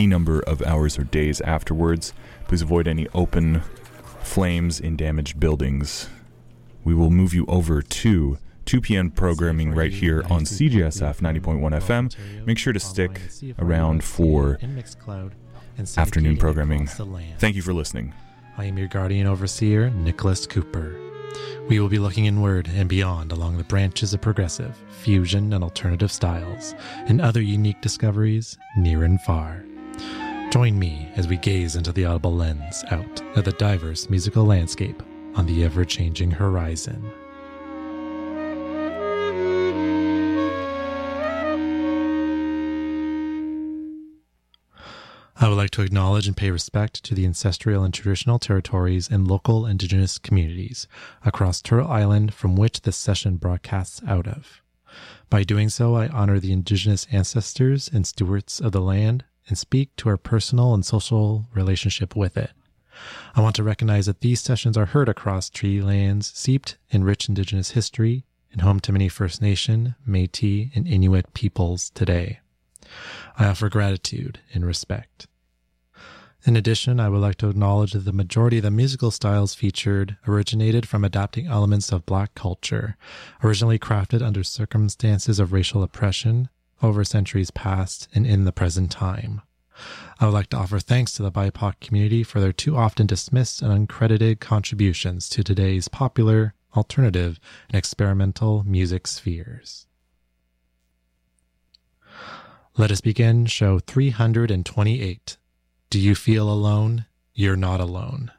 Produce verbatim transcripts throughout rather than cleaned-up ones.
number of hours or days afterwards. Please avoid any open flames in damaged buildings. We will move you over to two p.m. programming right here on C G S F ninety point one F M. Make sure to stick around for afternoon programming. Thank you for listening. I am your guardian overseer, Nicholas Cooper. We will be looking inward and beyond along the branches of progressive, fusion, and alternative styles, and other unique discoveries near and far. Join me as we gaze into the audible lens out at the diverse musical landscape on the ever-changing horizon. I would like to acknowledge and pay respect to the ancestral and traditional territories and local indigenous communities across Turtle Island from which this session broadcasts out of. By doing so, I honor the indigenous ancestors and stewards of the land and speak to our personal and social relationship with it. I want to recognize that these sessions are heard across treaty lands seeped in rich indigenous history and home to many First Nation, Métis, and Inuit peoples today. I offer gratitude and respect. In addition, I would like to acknowledge that the majority of the musical styles featured originated from adapting elements of Black culture, originally crafted under circumstances of racial oppression over centuries past and in the present time. I would like to offer thanks to the B I P O C community for their too often dismissed and uncredited contributions to today's popular, alternative, and experimental music spheres. Let us begin show three hundred twenty-eight. Do you feel alone? You're not alone.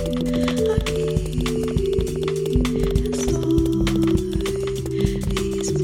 These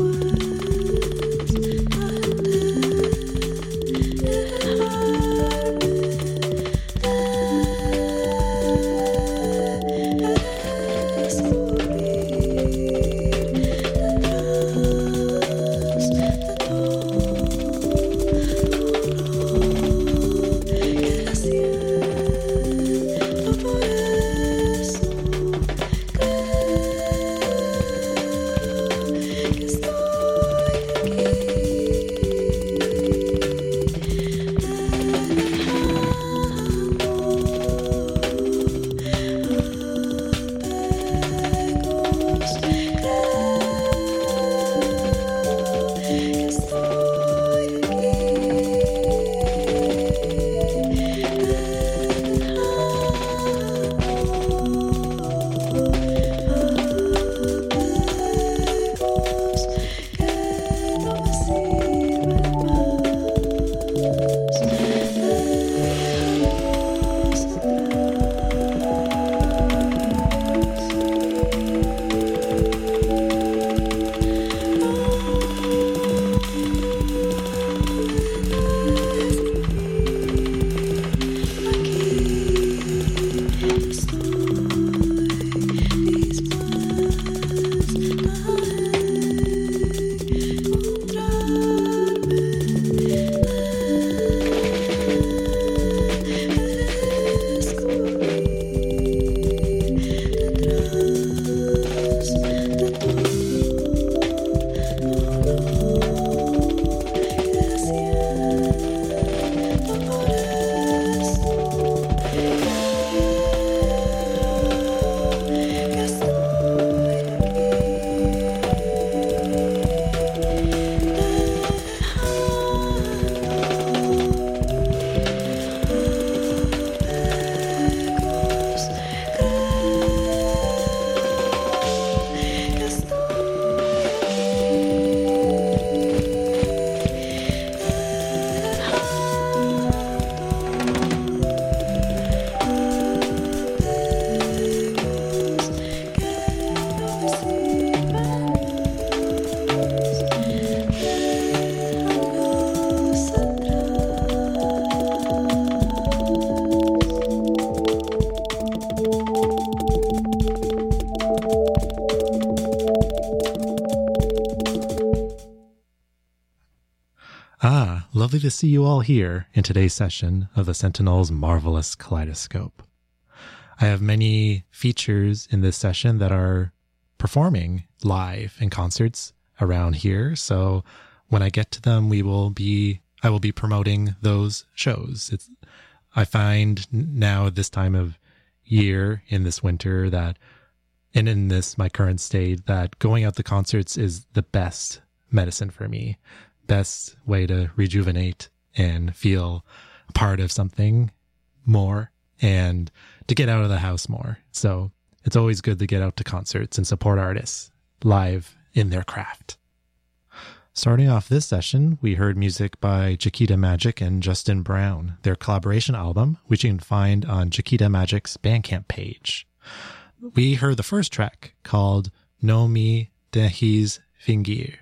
lovely to see you all here in today's session of the Sentinel's Marvelous Kaleidoscope. I have many features in this session that are performing live in concerts around here, so when I get to them, we will be I will be promoting those shows. It's I find now this time of year in this winter that, and in this my current state, that going out to concerts is the best medicine for me, best way to rejuvenate and feel a part of something more and to get out of the house more. So it's always good to get out to concerts and support artists live in their craft. Starting off this session, we heard music by Chiquita Magic and Justin Brown, their collaboration album, which you can find on Chiquita Magic's Bandcamp page. We heard the first track called No Me Dejes Fingir.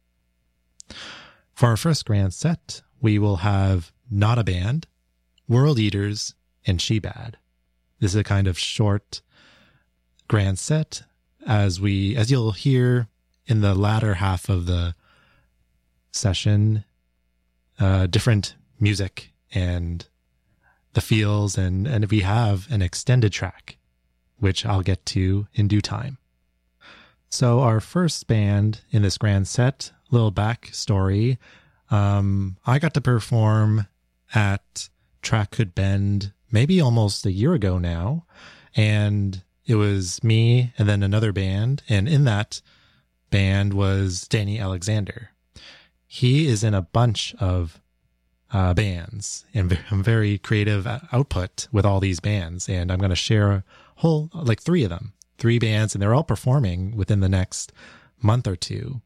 For our first grand set, we will have Not a Band, World Eaters, and She Bad. This is a kind of short grand set, as we, as you'll hear in the latter half of the session, uh, different music and the feels, and, and we have an extended track, which I'll get to in due time. So our first band in this grand set, little backstory, um, I got to perform at Track Could Bend maybe almost a year ago now, and it was me and then another band, and in that band was Danny Alexander. He is in a bunch of uh, bands and very creative output with all these bands. And I'm going to share a whole, like three of them, three bands, and they're all performing within the next month or two.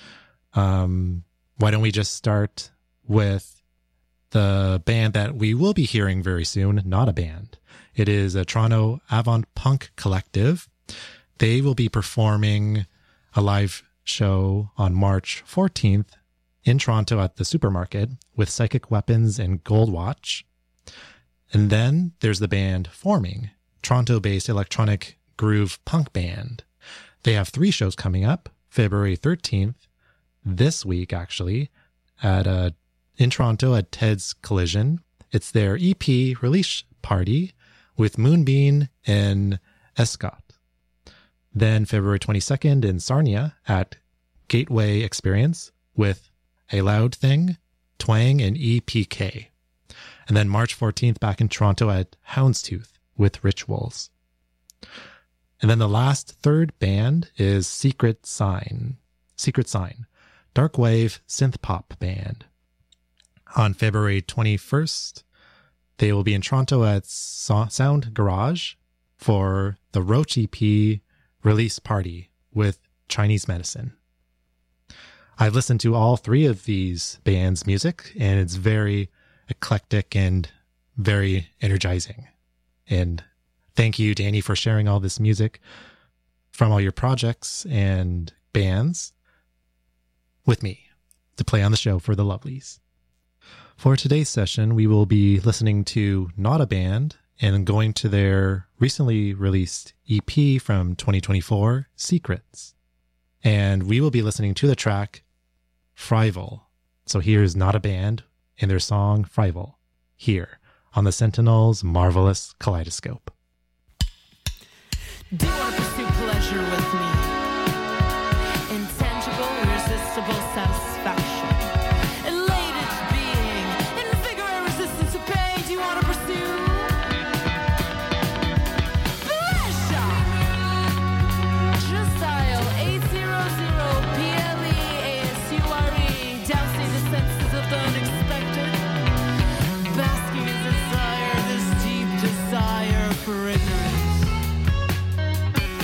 Um, why don't we just start with the band that we will be hearing very soon, Not a Band. It is a Toronto avant-punk collective. They will be performing a live show on March fourteenth in Toronto at the Supermarket with Psychic Weapons and Gold Watch. And then there's the band Forming, Toronto-based electronic groove punk band. They have three shows coming up, February thirteenth, this week actually, at uh, in Toronto at Ted's Collision. It's their E P release party with Moonbeam and Escott. Then February twenty-second in Sarnia at Gateway Experience with A Loud Thing, Twang, and E P K. And then March fourteenth back in Toronto at Houndstooth with Rituals. And then the last third band is Secret Sign, Secret Sign, dark wave synth pop band. On February twenty-first, they will be in Toronto at so- Sound Garage for the Roach E P release party with Chinese Medicine. I've listened to all three of these bands' music, and it's very eclectic and very energizing. And thank you, Danny, for sharing all this music from all your projects and bands with me to play on the show for the lovelies. For today's session, we will be listening to Not a Band and going to their recently released E P from twenty twenty-four, Secrets. And we will be listening to the track Frival. So here's Not a Band and their song Frival, here on the Sentinel's Marvelous Kaleidoscope. Do you want to pursue pleasure with me? Intangible, irresistible satisfaction. Elated being, invigorate resistance to pain. Do you want to pursue pleasure? Just dial eight hundred P L E A S U R E. Dousing the senses of the unexpected. Basking in desire, this deep desire for ignorance.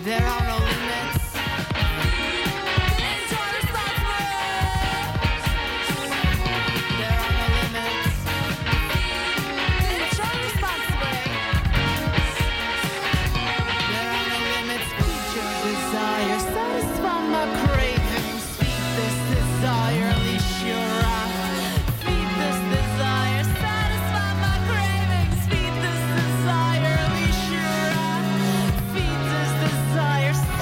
There are no limits. Enjoy responsibly. There are no limits. Enjoy responsibly. There are no limits. Feed your desire. Satisfy my cravings. Feed this desire. Leash your eye. Feed this desire. Satisfy my cravings. Feed this desire. Leash your eye. Feed this desire.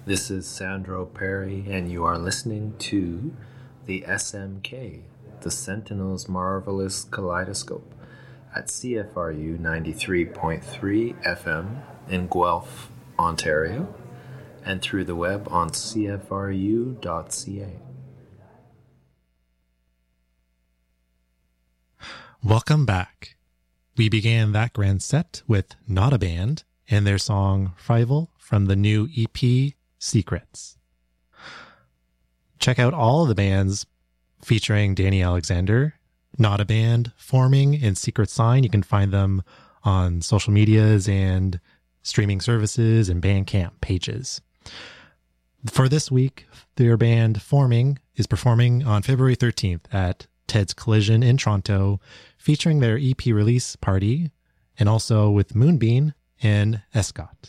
This is Sandro Perry, and you are listening to the S M K, the Sentinel's Marvelous Kaleidoscope, at C F R U ninety-three point three F M in Guelph, Ontario, and through the web on c f r u dot c a. Welcome back. We began that grand set with Not a Band and their song Frival from the new E P Secrets. Check out all of the bands featuring Danny Alexander, Not a Band, Forming, and Secret Sign. You can find them on social medias and streaming services and Bandcamp pages. For this week, their band Forming is performing on February thirteenth at Ted's Collision in Toronto, featuring their E P release party, and also with Moonbeam and Escott.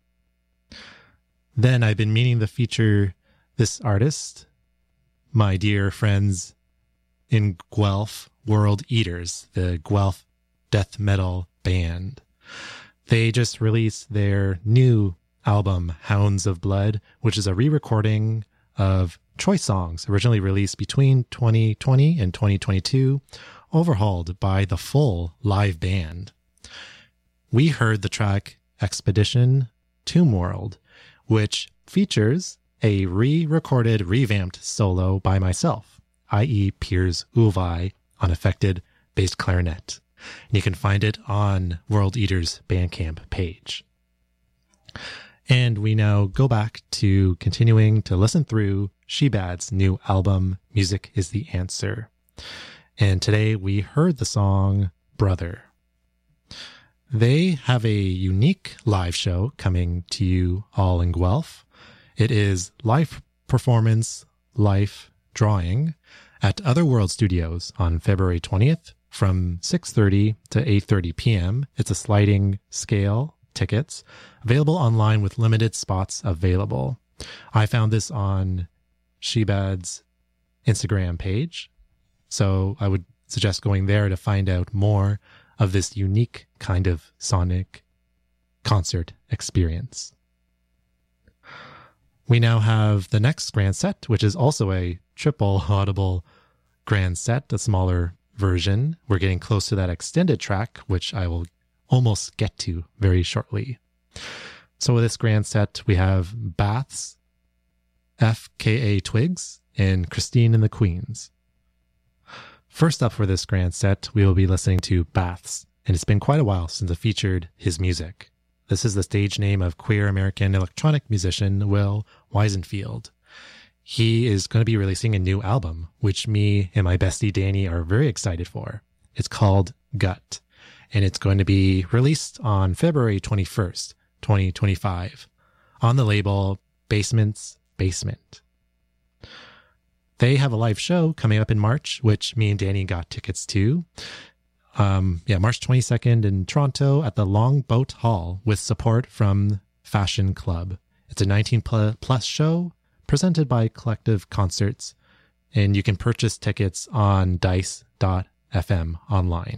Then I've been meaning to feature this artist, my dear friends in Guelph, World Eaters, the Guelph death metal band. They just released their new album, Hounds of Blood, which is a re-recording of choice songs originally released between twenty twenty and twenty twenty-two, overhauled by the full live band. We heard the track Expedition Tomb World, which features a re-recorded, revamped solo by myself, that is. Piers Ulvai, on affected bass clarinet. And you can find it on World Eaters Bandcamp page. And we now go back to continuing to listen through Shebad's new album, Music is the Answer. And today we heard the song Brother. They have a unique live show coming to you all in Guelph. It is live performance, live drawing at Otherworld Studios on February twentieth from six thirty to eight thirty p.m. It's a sliding scale tickets available online with limited spots available. I found this on Shebad's Instagram page, so I would suggest going there to find out more of this unique kind of sonic concert experience. We now have the next grand set, which is also a triple audible grand set, a smaller version. We're getting close to that extended track, which I will almost get to very shortly. So with this grand set, we have Baths, F K A Twigs, and Christine and the Queens. First up for this grand set, we will be listening to Baths, and it's been quite a while since I featured his music. This is the stage name of queer American electronic musician Will Weisenfield. He is going to be releasing a new album, which me and my bestie Danny are very excited for. It's called Gut, and it's going to be released on February twenty-first, twenty twenty-five, on the label Basement's Basement. They have a live show coming up in March, which me and Danny got tickets to. Um, yeah, March twenty-second in Toronto at the Longboat Hall with support from Fashion Club. It's a nineteen plus show presented by Collective Concerts, and you can purchase tickets on dice dot f m online.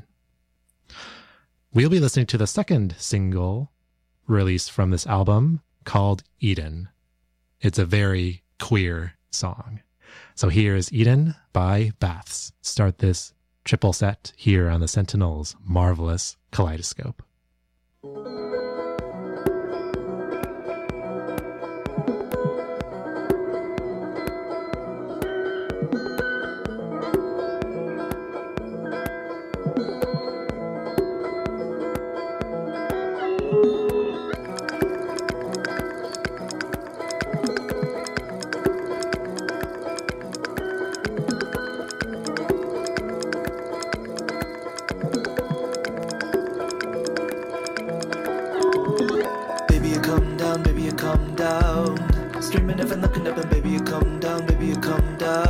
We'll be listening to the second single released from this album called Eden. It's a very queer song. So here is Eden by Baths. Start this triple set here on the Sentinel's Marvelous Kaleidoscope.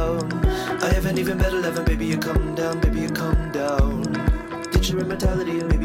Even better loving, baby, you come down, baby, you come down. Get your mentality and